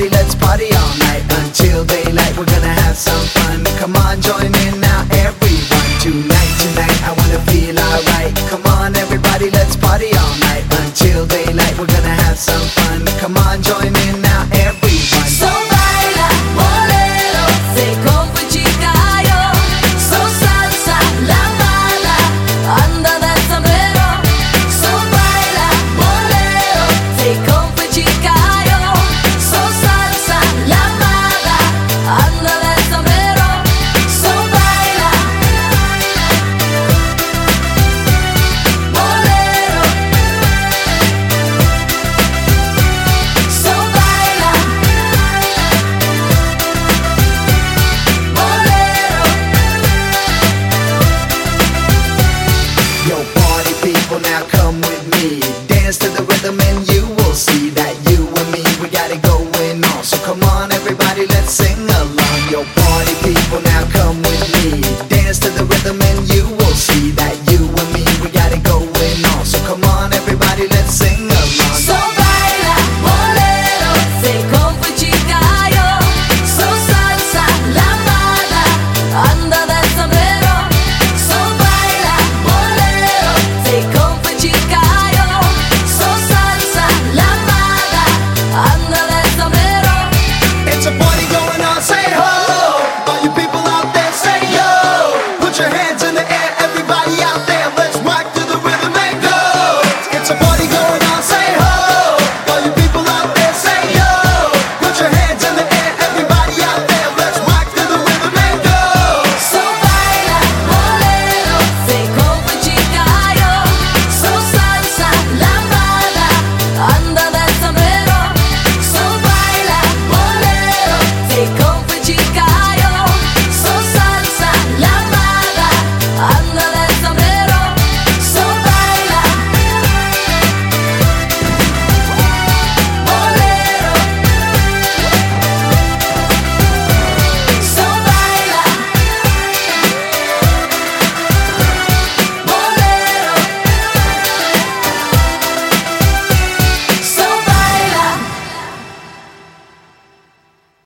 everybody, let's party all night until daylight. We're gonna have some fun. Come on, join in now, everyone. Tonight, I wanna feel alright. Come on, everybody, let's party all night until daylight. We're gonna have some fun. Come on, join in now, everyone. So baila, bolero, se compra chica yo. So salsa, la mala, anda del sombrero. So baila, bolero, se compra chica yo. So salsa, la mala, anda del sombrero. So baila, bolero. So baila, bolero. Yo, party people, now come with me. Dance to the rhythm and you will see that you and me, we got it going on. So come on, everybody, let's sing along. Yo, party people, now come with me. Dance to the rhythm and you will see that you and me, we got it going on. So come on, everybody, let's sing